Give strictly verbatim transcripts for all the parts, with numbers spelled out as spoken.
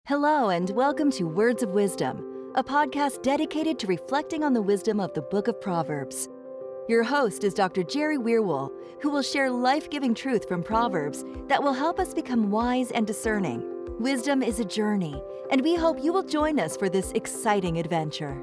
Hello, and welcome to Words of Wisdom, a podcast dedicated to reflecting on the wisdom of the Book of Proverbs. Your host is Doctor Jerry Weirwool, who will share life-giving truth from Proverbs that will help us become wise and discerning. Wisdom is a journey, and we hope you will join us for this exciting adventure.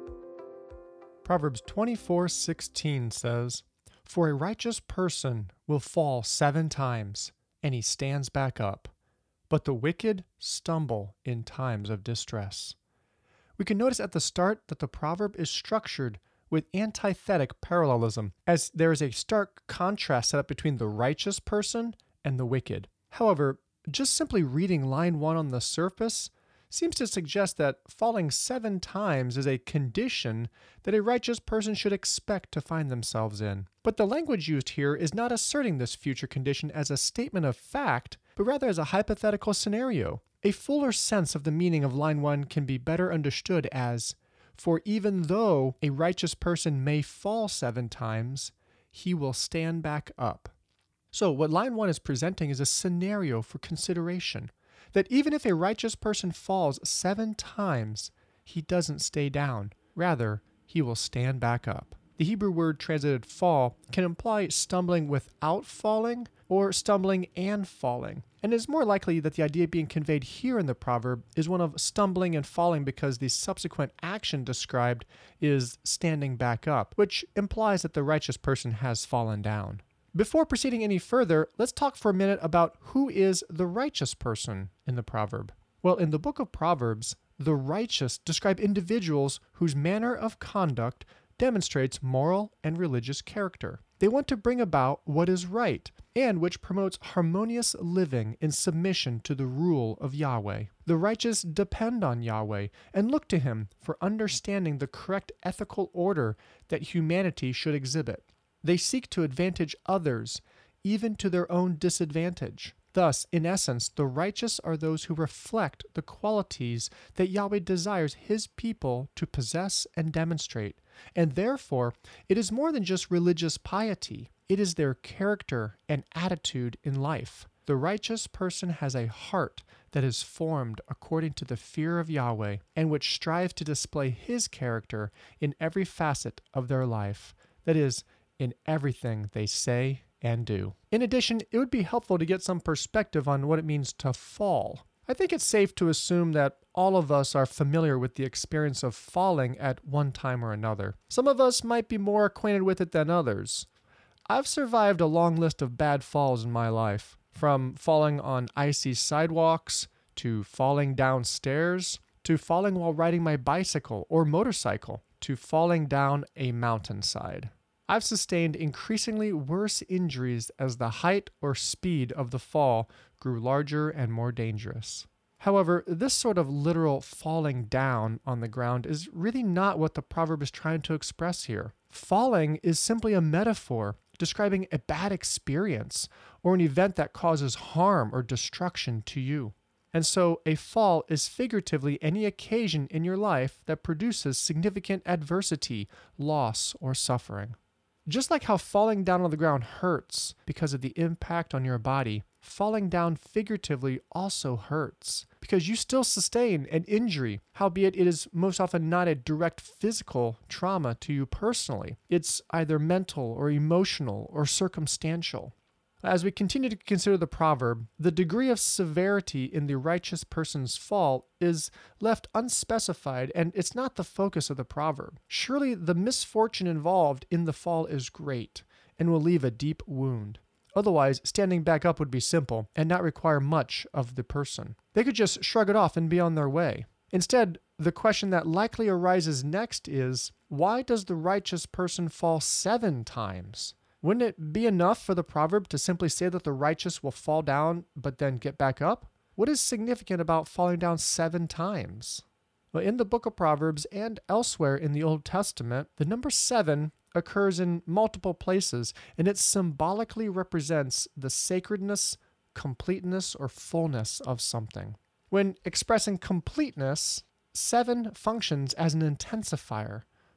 Proverbs twenty-four sixteen says, "For a righteous person will fall seven times, and he stands back up. But the wicked stumble in times of distress." We can notice at the start that the proverb is structured with antithetic parallelism, as there is a stark contrast set up between the righteous person and the wicked. However, just simply reading line one on the surface seems to suggest that falling seven times is a condition that a righteous person should expect to find themselves in. But the language used here is not asserting this future condition as a statement of fact, but rather as a hypothetical scenario. A fuller sense of the meaning of line one can be better understood as, "For even though a righteous person may fall seven times, he will stand back up." So what line one is presenting is a scenario for consideration, that even if a righteous person falls seven times, he doesn't stay down. Rather, he will stand back up. The Hebrew word translated fall can imply stumbling without falling or stumbling and falling. And it is more likely that the idea being conveyed here in the proverb is one of stumbling and falling because the subsequent action described is standing back up, which implies that the righteous person has fallen down. Before proceeding any further, let's talk for a minute about who is the righteous person in the proverb. Well, in the book of Proverbs, the righteous describe individuals whose manner of conduct demonstrates moral and religious character. They want to bring about what is right, and which promotes harmonious living in submission to the rule of Yahweh. The righteous depend on Yahweh and look to him for understanding the correct ethical order that humanity should exhibit. They seek to advantage others, even to their own disadvantage. Thus, in essence, the righteous are those who reflect the qualities that Yahweh desires his people to possess and demonstrate. And therefore, it is more than just religious piety. It is their character and attitude in life. The righteous person has a heart that is formed according to the fear of Yahweh, and which strives to display his character in every facet of their life. That is, in everything they say and do. In addition, it would be helpful to get some perspective on what it means to fall. I think it's safe to assume that all of us are familiar with the experience of falling at one time or another. Some of us might be more acquainted with it than others. I've survived a long list of bad falls in my life, from falling on icy sidewalks, to falling downstairs, to falling while riding my bicycle or motorcycle, to falling down a mountainside. I've sustained increasingly worse injuries as the height or speed of the fall grew larger and more dangerous. However, this sort of literal falling down on the ground is really not what the proverb is trying to express here. Falling is simply a metaphor describing a bad experience or an event that causes harm or destruction to you. And so a fall is figuratively any occasion in your life that produces significant adversity, loss, or suffering. Just like how falling down on the ground hurts because of the impact on your body, falling down figuratively also hurts because you still sustain an injury, howbeit it is most often not a direct physical trauma to you personally. It's either mental or emotional or circumstantial. As we continue to consider the proverb, the degree of severity in the righteous person's fall is left unspecified, and it's not the focus of the proverb. Surely the misfortune involved in the fall is great and will leave a deep wound. Otherwise, standing back up would be simple and not require much of the person. They could just shrug it off and be on their way. Instead, the question that likely arises next is, why does the righteous person fall seven times? Wouldn't it be enough for the proverb to simply say that the righteous will fall down but then get back up? What is significant about falling down seven times? Well, in the book of Proverbs and elsewhere in the Old Testament, the number seven occurs in multiple places, and it symbolically represents the sacredness, completeness, or fullness of something. When expressing completeness, seven functions as an intensifier.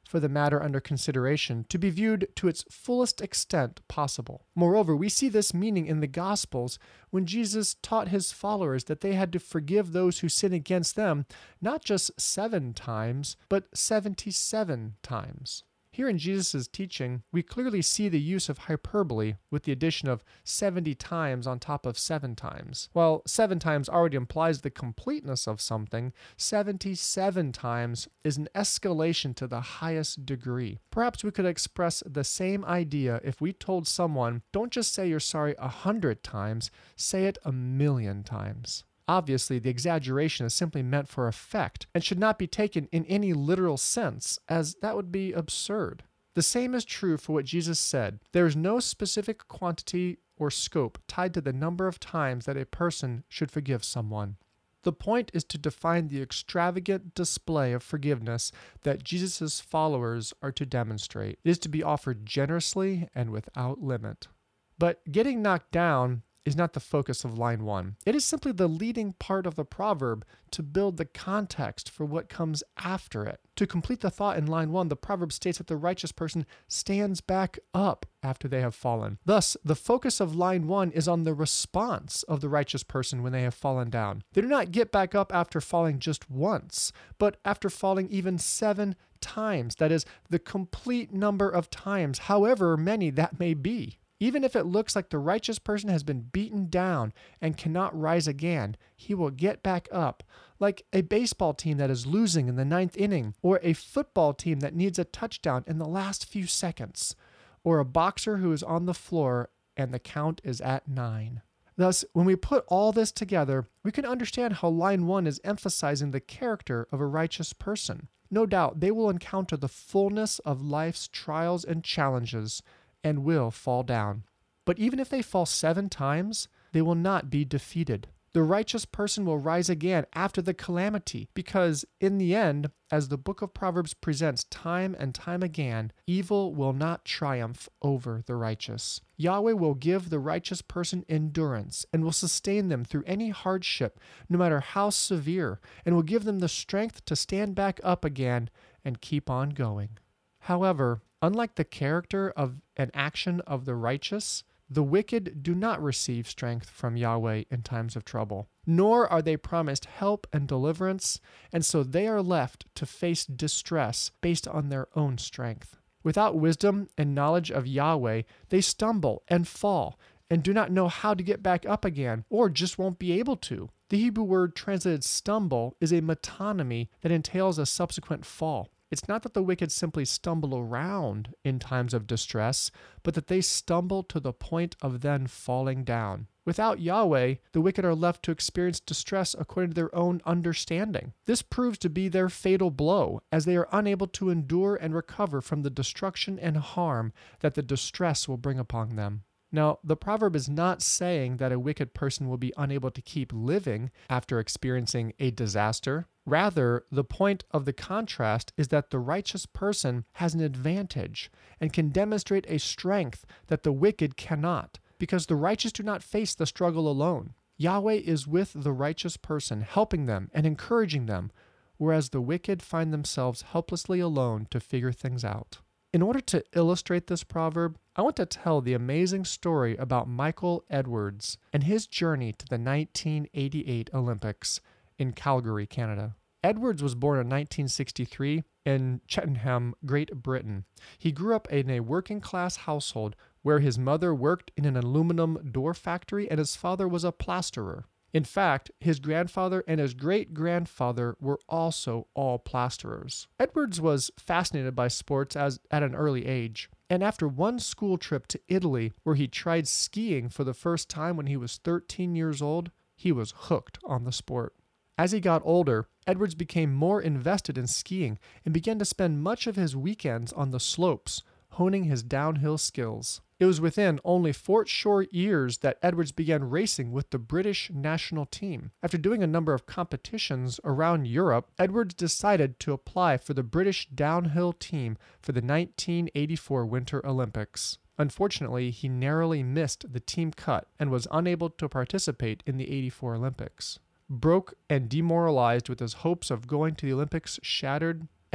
for the matter under consideration to be viewed to its fullest extent possible. Moreover, we see this meaning in the Gospels when Jesus taught his followers that they had to forgive those who sin against them, not just seven times, but seventy-seven times. Here in Jesus' teaching, we clearly see the use of hyperbole with the addition of seventy times on top of seven times. While seven times already implies the completeness of something, seventy-seven times is an escalation to the highest degree. Perhaps we could express the same idea if we told someone, don't just say you're sorry a hundred times, say it a million times. Obviously, the exaggeration is simply meant for effect and should not be taken in any literal sense, as that would be absurd. The same is true for what Jesus said. There is no specific quantity or scope tied to the number of times that a person should forgive someone. The point is to define the extravagant display of forgiveness that Jesus' followers are to demonstrate. It is to be offered generously and without limit. But getting knocked down is not the focus of line one. It is simply the leading part of the proverb to build the context for what comes after it. To complete the thought in line one, the proverb states that the righteous person stands back up after they have fallen. Thus, the focus of line one is on the response of the righteous person when they have fallen down. They do not get back up after falling just once, but after falling even seven times. That is, the complete number of times, however many that may be. Even if it looks like the righteous person has been beaten down and cannot rise again, he will get back up, like a baseball team that is losing in the ninth inning, or a football team that needs a touchdown in the last few seconds, or a boxer who is on the floor and the count is at nine. Thus, when we put all this together, we can understand how line one is emphasizing the character of a righteous person. No doubt, they will encounter the fullness of life's trials and challenges, and will fall down. But even if they fall seven times, they will not be defeated. The righteous person will rise again after the calamity, because in the end, as the book of Proverbs presents time and time again, evil will not triumph over the righteous. Yahweh will give the righteous person endurance and will sustain them through any hardship, no matter how severe, and will give them the strength to stand back up again and keep on going. However, unlike the character of an action of the righteous, the wicked do not receive strength from Yahweh in times of trouble, nor are they promised help and deliverance, and so they are left to face distress based on their own strength. Without wisdom and knowledge of Yahweh, they stumble and fall and do not know how to get back up again, or just won't be able to. The Hebrew word translated stumble is a metonymy that entails a subsequent fall. It's not that the wicked simply stumble around in times of distress, but that they stumble to the point of then falling down. Without Yahweh, the wicked are left to experience distress according to their own understanding. This proves to be their fatal blow, as they are unable to endure and recover from the destruction and harm that the distress will bring upon them. Now, the proverb is not saying that a wicked person will be unable to keep living after experiencing a disaster. Rather, the point of the contrast is that the righteous person has an advantage and can demonstrate a strength that the wicked cannot, because the righteous do not face the struggle alone. Yahweh is with the righteous person, helping them and encouraging them, whereas the wicked find themselves helplessly alone to figure things out. In order to illustrate this proverb, I want to tell the amazing story about Michael Edwards and his journey to the nineteen eighty-eight Olympics in Calgary, Canada. Edwards was born in nineteen sixty-three in Cheltenham, Great Britain. He grew up in a working-class household where his mother worked in an aluminum door factory and his father was a plasterer. In fact, his grandfather and his great-grandfather were also all plasterers. Edwards was fascinated by sports as at an early age, and after one school trip to Italy where he tried skiing for the first time when he was thirteen years old, he was hooked on the sport. As he got older, Edwards became more invested in skiing and began to spend much of his weekends on the slopes, honing his downhill skills. It was within only four short years that Edwards began racing with the British national team. After doing a number of competitions around Europe, Edwards decided to apply for the British downhill team for the nineteen eighty-four Winter Olympics. Unfortunately, he narrowly missed the team cut and was unable to participate in the eighty-four Olympics. Broke and demoralized with his hopes of going to the Olympics shattered,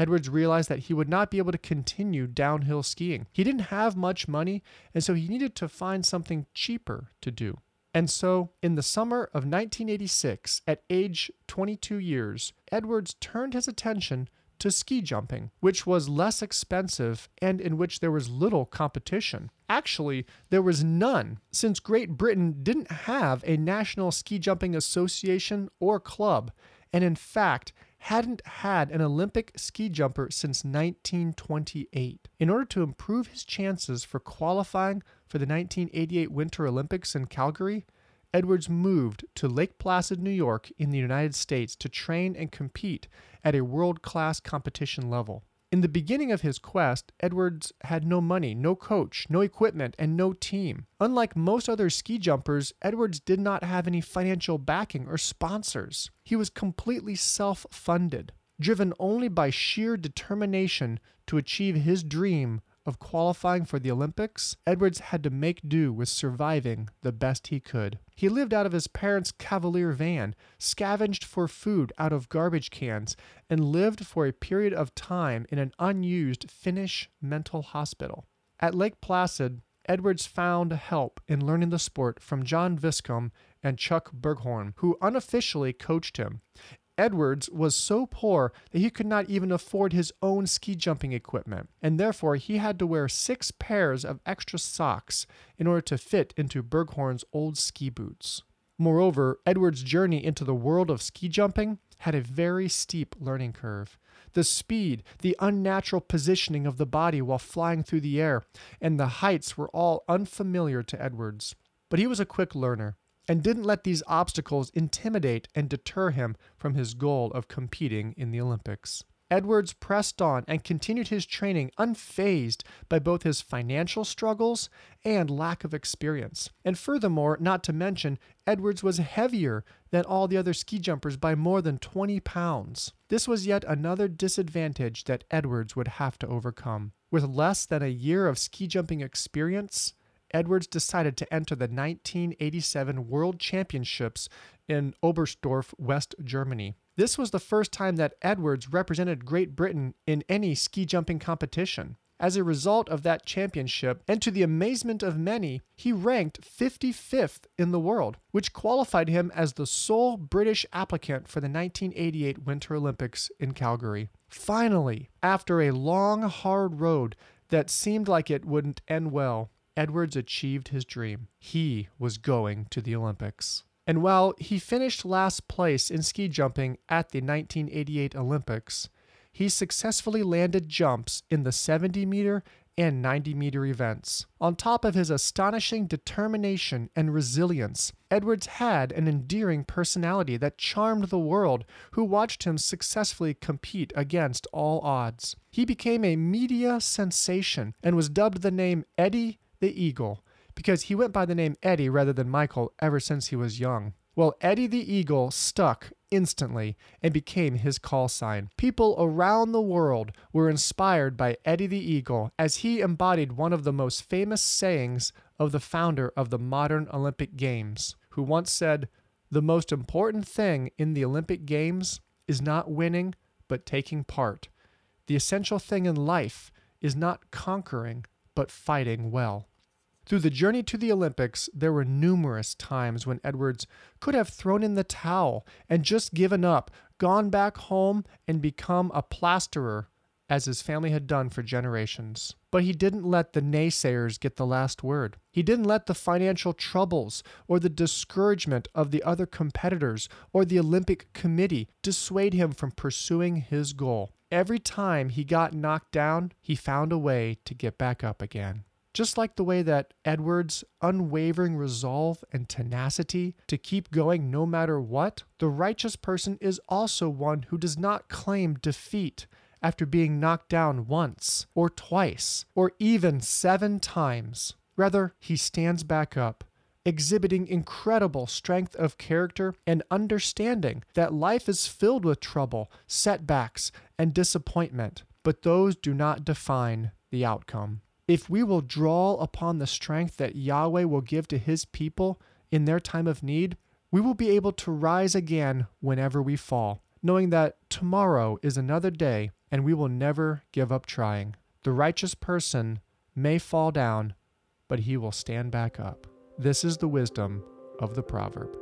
Edwards realized that he would not be able to continue downhill skiing. He didn't have much money, and so he needed to find something cheaper to do. And so, in the summer of nineteen eighty-six, at age twenty-two years, Edwards turned his attention to ski jumping, which was less expensive and in which there was little competition. Actually, there was none, since Great Britain didn't have a National Ski Jumping Association or club, and in fact, hadn't had an Olympic ski jumper since nineteen twenty-eight. In order to improve his chances for qualifying for the nineteen eighty-eight Winter Olympics in Calgary, Edwards moved to Lake Placid, New York in the United States to train and compete at a world-class competition level. In the beginning of his quest, Edwards had no money, no coach, no equipment, and no team. Unlike most other ski jumpers, Edwards did not have any financial backing or sponsors. He was completely self-funded, driven only by sheer determination to achieve his dream of qualifying for the Olympics. Edwards had to make do with surviving the best he could. He lived out of his parents' Cavalier van, scavenged for food out of garbage cans, and lived for a period of time in an unused Finnish mental hospital. At Lake Placid, Edwards found help in learning the sport from John Viscombe and Chuck Berghorn, who unofficially coached him. Edwards was so poor that he could not even afford his own ski jumping equipment, and therefore he had to wear six pairs of extra socks in order to fit into Berghorn's old ski boots. Moreover, Edwards' journey into the world of ski jumping had a very steep learning curve. The speed, the unnatural positioning of the body while flying through the air, and the heights were all unfamiliar to Edwards. But he was a quick learner, and didn't let these obstacles intimidate and deter him from his goal of competing in the Olympics. Edwards pressed on and continued his training unfazed by both his financial struggles and lack of experience. And furthermore, not to mention, Edwards was heavier than all the other ski jumpers by more than twenty pounds. This was yet another disadvantage that Edwards would have to overcome. With less than a year of ski jumping experience, Edwards decided to enter the nineteen eighty-seven World Championships in Oberstdorf, West Germany. This was the first time that Edwards represented Great Britain in any ski jumping competition. As a result of that championship, and to the amazement of many, he ranked fifty-fifth in the world, which qualified him as the sole British applicant for the nineteen eighty-eight Winter Olympics in Calgary. Finally, after a long, hard road that seemed like it wouldn't end well, Edwards achieved his dream. He was going to the Olympics. And while he finished last place in ski jumping at the nineteen eighty-eight Olympics, he successfully landed jumps in the seventy meter and ninety meter events. On top of his astonishing determination and resilience, Edwards had an endearing personality that charmed the world, who watched him successfully compete against all odds. He became a media sensation and was dubbed the name Eddie the Eagle, because he went by the name Eddie rather than Michael ever since he was young. Well, Eddie the Eagle stuck instantly and became his call sign. People around the world were inspired by Eddie the Eagle, as he embodied one of the most famous sayings of the founder of the modern Olympic Games, who once said, "The most important thing in the Olympic Games is not winning, but taking part. The essential thing in life is not conquering, but fighting well." Through the journey to the Olympics, there were numerous times when Edwards could have thrown in the towel and just given up, gone back home and become a plasterer, as his family had done for generations. But he didn't let the naysayers get the last word. He didn't let the financial troubles or the discouragement of the other competitors or the Olympic Committee dissuade him from pursuing his goal. Every time he got knocked down, he found a way to get back up again. Just like the way that Edwards' unwavering resolve and tenacity to keep going no matter what, the righteous person is also one who does not claim defeat after being knocked down once or twice or even seven times. Rather, he stands back up, exhibiting incredible strength of character and understanding that life is filled with trouble, setbacks, and disappointment, but those do not define the outcome. If we will draw upon the strength that Yahweh will give to his people in their time of need, we will be able to rise again whenever we fall, knowing that tomorrow is another day and we will never give up trying. The righteous person may fall down, but he will stand back up. This is the wisdom of the proverb.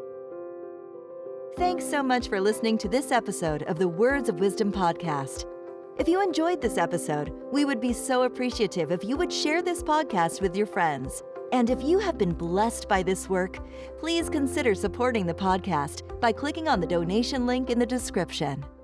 Thanks so much for listening to this episode of the Words of Wisdom podcast. If you enjoyed this episode, we would be so appreciative if you would share this podcast with your friends. And if you have been blessed by this work, please consider supporting the podcast by clicking on the donation link in the description.